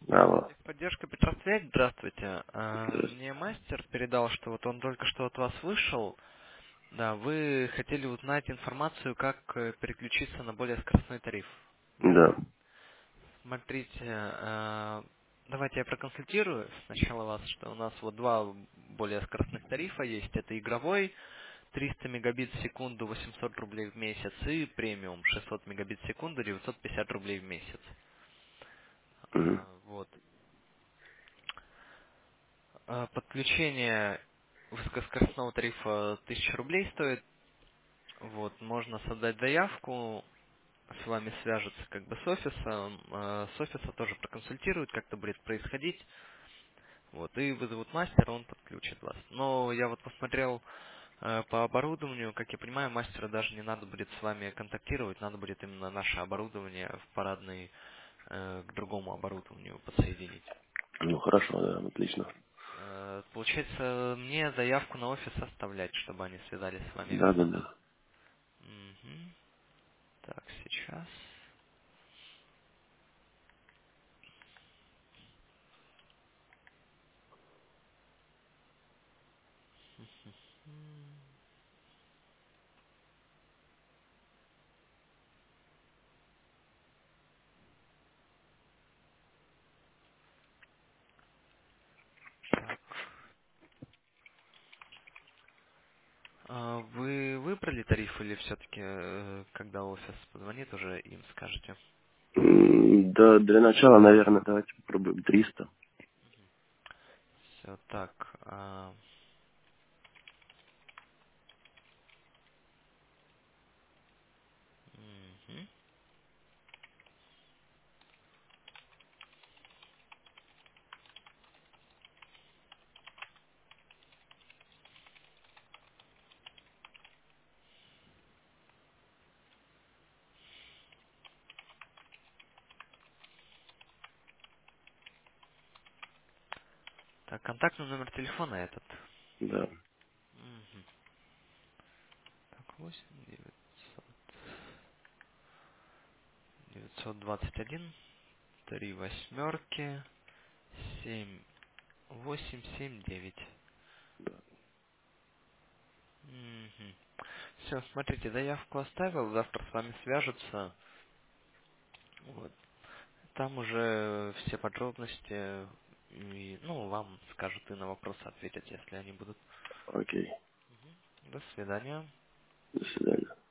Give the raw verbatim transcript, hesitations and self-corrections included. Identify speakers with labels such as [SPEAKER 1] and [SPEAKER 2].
[SPEAKER 1] Алло.
[SPEAKER 2] Техподдержка Петросвязь, здравствуйте. А,
[SPEAKER 1] Здравствуйте.
[SPEAKER 2] Мне мастер передал, что вот он только что от вас вышел. Да, вы хотели узнать информацию, как э, переключиться на более скоростной тариф.
[SPEAKER 1] Да.
[SPEAKER 2] Верно? Смотрите, а, давайте я проконсультирую сначала вас, что у нас вот два более скоростных тарифа есть. Это игровой триста мегабит в секунду восемьсот рублей в месяц и премиум шестьсот мегабит в секунду девятьсот пятьдесят рублей в месяц.
[SPEAKER 1] Мгм.
[SPEAKER 2] А, Вот. А, Подключение высокоскоростного тарифа тысяча рублей стоит. Вот, можно создать заявку, с вами свяжется как бы с офисом, э, с офиса тоже проконсультируют, как это будет происходить. Вот, и вызовут мастера, он подключит вас. Но я вот посмотрел э, по оборудованию, как я понимаю, мастера даже не надо будет с вами контактировать, надо будет именно наше оборудование в парадный э, к другому оборудованию подсоединить.
[SPEAKER 1] Ну, хорошо, да, отлично.
[SPEAKER 2] Э, Получается, мне заявку на офис оставлять, чтобы они связались с вами,
[SPEAKER 1] Да, да,
[SPEAKER 2] верно?
[SPEAKER 1] да.
[SPEAKER 2] Мгм. Так, сейчас. М, Так. А Вы выбрали тариф или все-таки, когда офис позвонит, уже им скажете?
[SPEAKER 1] М, Да, для начала, наверное, давайте попробуем триста.
[SPEAKER 2] Все так. а, мгм. Так, контактный номер телефона этот.
[SPEAKER 1] Да,
[SPEAKER 2] Мгм. Так, восемь девятьсот девятьсот двадцать один три восьмерки семь восемь семь девять. Все, смотрите, заявку оставил, завтра с вами свяжутся. Вот. Там уже все подробности, и, ну, вам скажут и на вопросы ответят, если они будут.
[SPEAKER 1] окей.
[SPEAKER 2] До свидания.
[SPEAKER 1] До свидания.